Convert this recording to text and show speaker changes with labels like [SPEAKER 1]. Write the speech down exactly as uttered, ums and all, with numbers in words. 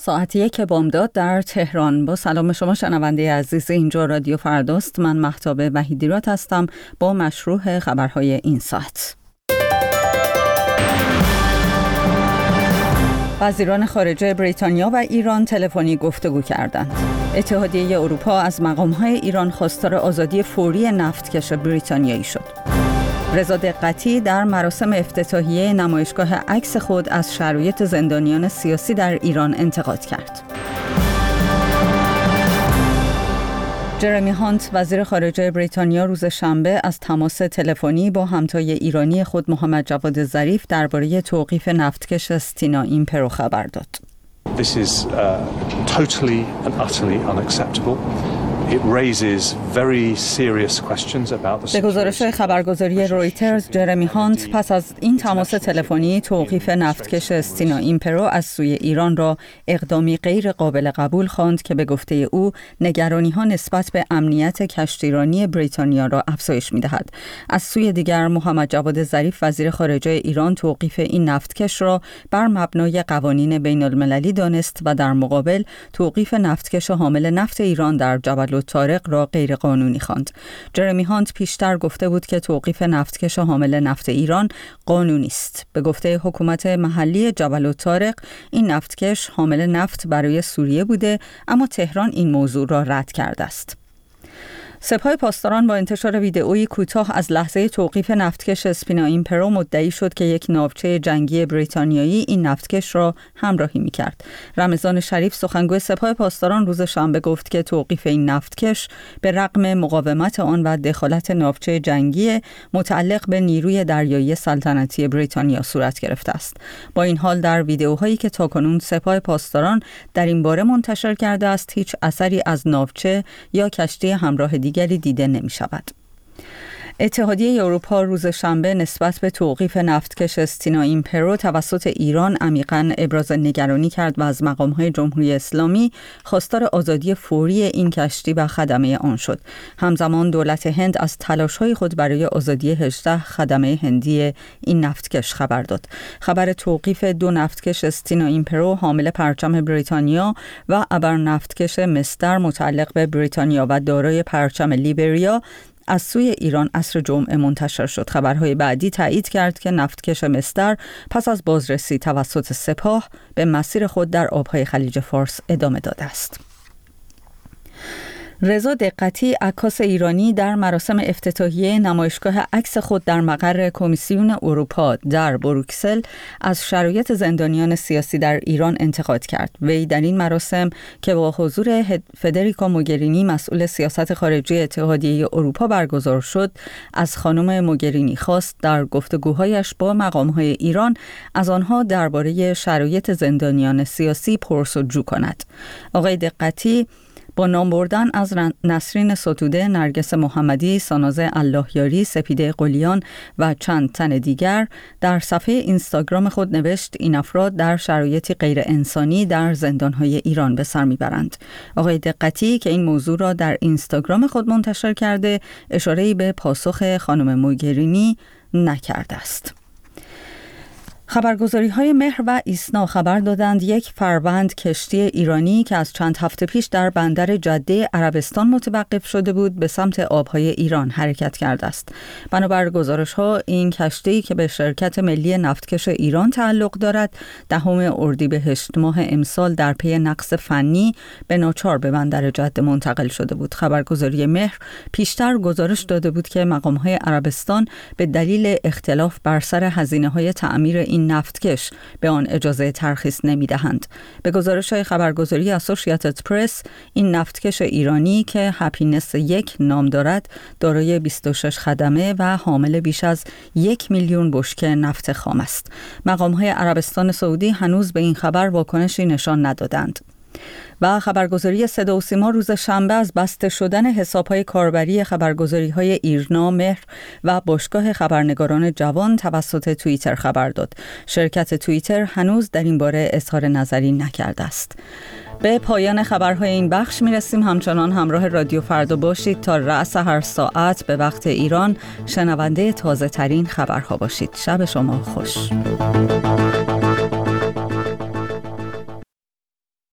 [SPEAKER 1] ساعت یک بامداد در تهران. با سلام شما شنونده عزیز، اینجا رادیو فرداست. من مهتاب وحیدیرات هستم با مشروح خبرهای این ساعت. وزیران خارجه بریتانیا و ایران تلفنی گفتگو کردند. اتحادیه اروپا از مقام‌های ایران خواستار آزادی فوری نفتکش بریتانیایی شد. رضا دقتی در مراسم افتتاحیه نمایشگاه عکس خود از شرایط زندانیان سیاسی در ایران انتقاد کرد. جرمی هانت وزیر خارجه بریتانیا روز شنبه از تماس تلفنی با همتای ایرانی خود محمد جواد ظریف درباره توقیف نفتکش استینا ایمپرو خبر داد.
[SPEAKER 2] This is uh, totally and utterly unacceptable. It raises very serious questions about the
[SPEAKER 1] به گزارش خبرگزاری رویترز، جرمی هانت پس از این تماس تلفنی توقیف نفتکش استینا ایمپرو از سوی ایران را اقدامی غیر قابل قبول خواند که به گفته او نگرانی‌ها نسبت به امنیت کشتیرانی بریتانیا را افزایش می‌دهد. از سوی دیگر محمد جواد ظریف وزیر خارجه ایران توقیف این نفتکش را بر مبنای قوانین بین‌المللی دانست و در مقابل توقیف نفتکش حامل نفت ایران در جبل طارق را غیر قانونی خواند. جرمی هانت پیشتر گفته بود که توقیف نفتکش حامل نفت ایران قانونی است. به گفته حکومت محلی جبل طارق این نفتکش حامل نفت برای سوریه بوده، اما تهران این موضوع را رد کرده است. سپاه پاسداران با انتشار ویدئویی کوتاه از لحظه توقیف نفتکش استینا ایمپرو مدعی شد که یک ناوچه جنگی بریتانیایی این نفتکش را همراهی می‌کرد. رمضان شریف سخنگوی سپاه پاسداران روز شنبه گفت که توقیف این نفتکش به رغم مقاومت آن و دخالت ناوچه جنگی متعلق به نیروی دریایی سلطنتی بریتانیا صورت گرفته است. با این حال در ویدئوهایی که تاکنون سپاه پاسداران در این باره منتشر کرده است، هیچ اثری از ناوچه یا کشتی همراه دیگری دیده نمی شود. اتحادیه اروپا روز شنبه نسبت به توقیف نفتکش استینا ایمپرو توسط ایران عمیقاً ابراز نگرانی کرد و از مقام‌های جمهوری اسلامی خواستار آزادی فوری این کشتی و خدمه آن شد. همزمان دولت هند از تلاش‌های خود برای آزادی هجده خدمه هندی این نفتکش خبر داد. خبر توقیف دو نفتکش استینا ایمپرو حامل پرچم بریتانیا و ابر نفتکش مستر متعلق به بریتانیا و دارای پرچم لیبریا از سوی ایران عصر جمعه منتشر شد. خبرهای بعدی تایید کرد که نفتکش مستر پس از بازرسی توسط سپاه به مسیر خود در آبهای خلیج فارس ادامه داده است. رضا دقتی عکاس ایرانی در مراسم افتتاحیه نمایشگاه عکس خود در مقر کمیسیون اروپا در بروکسل از شرایط زندانیان سیاسی در ایران انتقاد کرد. وی در این مراسم که با حضور فدریکا موگرینی مسئول سیاست خارجی اتحادیه اروپا برگزار شد، از خانم موگرینی خواست در گفتگوهایش با مقام‌های ایران از آنها درباره شرایط زندانیان سیاسی پرس‌وجو کند. آقای دقتی با نام بردن از نسرین ستوده، نرگس محمدی، ساناز اللهیاری، سپیده قلیان و چند تن دیگر در صفحه اینستاگرام خود نوشت این افراد در شرایطی غیر انسانی در زندانهای ایران به سر میبرند. آقای دقتی که این موضوع را در اینستاگرام خود منتشر کرده، اشاره‌ای به پاسخ خانم موگرینی نکرده است. خبرگزاری‌های مهر و ایسنا خبر دادند یک فروند کشتی ایرانی که از چند هفته پیش در بندر جده عربستان متوقف شده بود به سمت آبهای ایران حرکت کرده است. بنابر گزارش‌ها این کشتی که به شرکت ملی نفتکش ایران تعلق دارد، دهم اردیبهشت ماه امسال در پی نقص فنی به ناچار به بندر جده منتقل شده بود. خبرگزاری مهر پیشتر گزارش داده بود که مقام‌های عربستان به دلیل اختلاف بر سر هزینه‌های تعمیر این نفتکش به آن اجازه ترخیص نمی‌دهند. به گزارش خبرگزاری اسوسییتد پرس، این نفتکش ایرانی که هپینس یک نام دارد، دارای بیست و شش خدمه و حامل بیش از یک میلیون بشکه نفت خام است. مقام‌های عربستان سعودی هنوز به این خبر واکنشی نشان ندادند. و خبرگزاری صدا و سیما روز شنبه از بسته شدن حساب‌های کاربری خبرگزاری‌های ایرنا، مهر و باشگاه خبرنگاران جوان توسط توییتر خبر داد. شرکت توییتر هنوز در این باره اظهار نظری نکرده است. به پایان خبرهای این بخش میرسیم. همچنان همراه رادیو فردا باشید تا رأس هر ساعت به وقت ایران شنونده تازه ترین خبرها باشید. شب شما خوش.